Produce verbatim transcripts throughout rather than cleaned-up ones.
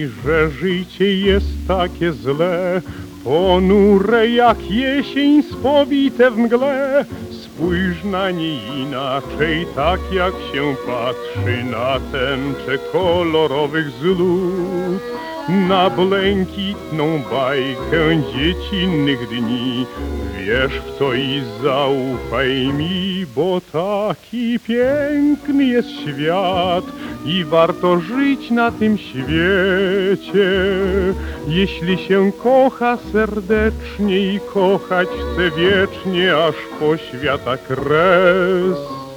że życie jest takie złe, ponure jak jesień spowite w mgle. Spójrz na nie inaczej, tak jak się patrzy na tęczę kolorowych zlód, na błękitną bajkę dziecinnych dni. Wierz w to i zaufaj mi, bo taki piękny jest świat i warto żyć na tym świecie. Jeśli się kocha serdecznie i kochać chce wiecznie, aż po świata kres.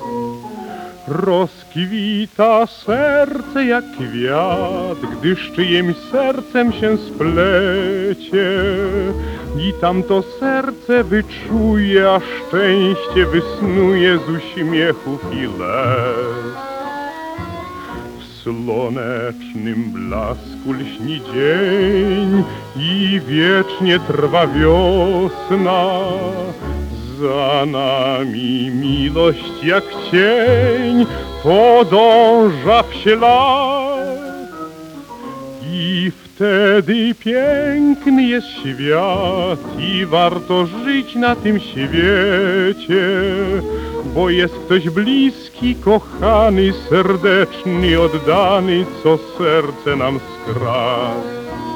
Rozkwita serce jak kwiat, gdy z czyimś sercem się splecie. I tamto serce wyczuje, a szczęście wysnuje z uśmiechów i łez. W słonecznym blasku lśni dzień i wiecznie trwa wiosna. Za nami miłość jak cień podąża w ślad. I wtedy piękny jest świat i warto żyć na tym świecie, bo jest ktoś bliski, kochany, serdeczny, oddany, co serce nam skradł.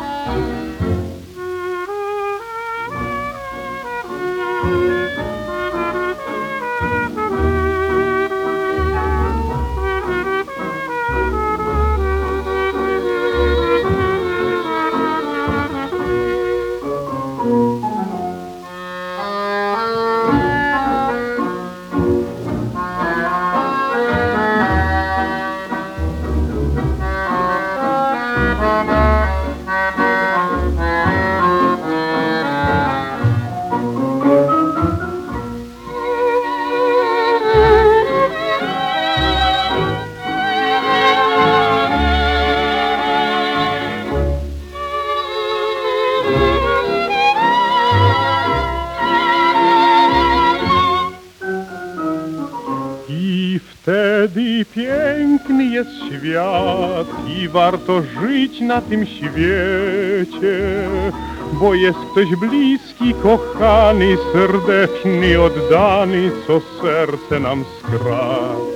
I wtedy piękny jest świat i warto żyć na tym świecie, bo jest ktoś bliski, kochany, serdeczny, oddany, co serce nam skradł.